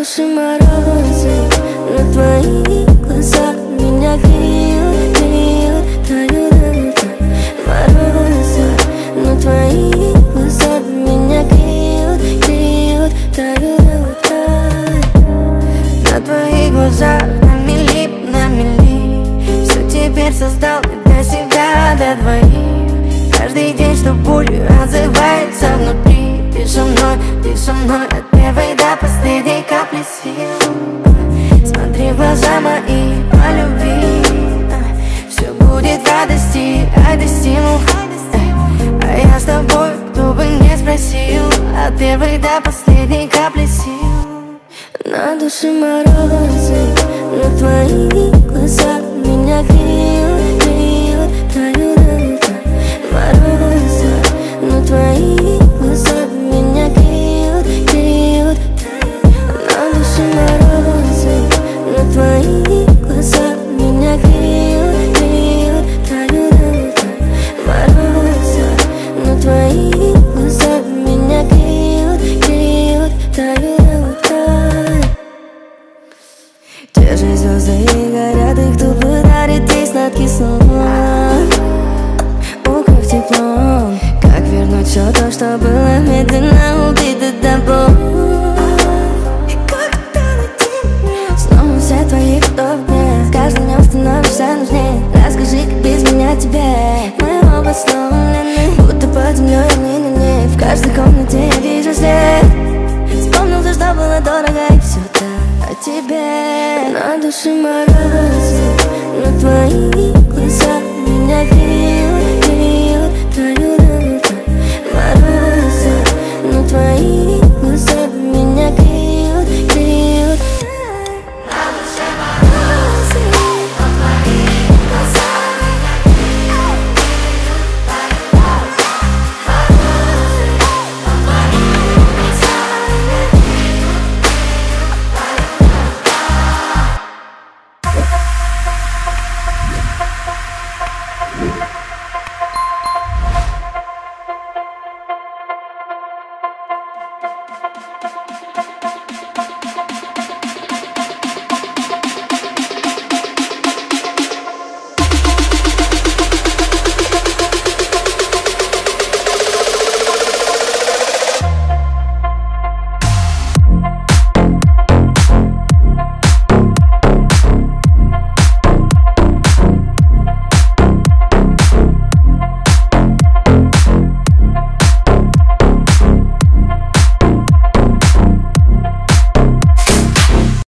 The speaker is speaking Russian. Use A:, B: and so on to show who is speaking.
A: душе морозы, но твои глаза меня греют, греют, тают, морозы, но твои глаза меня греют, греют, тают, на твоих глазах на мели, все теперь создал для себя, для двоих. Каждый день, что болью отзывается внутри. Ты со мной от первой до последней капли сил. Смотри в глаза мои по любви, все будет в радости, ради стимул. А я с тобой, кто бы не спросил, от первой до последней капли сил. На душе морозы, но твои глаза меня греют, греют, тают, морозы, но твои глаза меня греют, греют, на душе морозы, но твои глаза меня греют, греют, тают, морозы, но твои глаза меня греют, греют, тают. Те же звезды и горят, их тут дарит ей сладкий сон. Укрыв теплом, как вернуть все то, что было медленно убито тобой. И когда на снова все твои вдохи, с каждым днем становишься нужнее. Расскажи, как без меня тебе. Мы оба сломлены, будто под землей мы на ней. В каждой комнате я вижу след. Вспомнил то, что было дорого, и все так о тебе. На душе морозы, но твои глаза меня греют.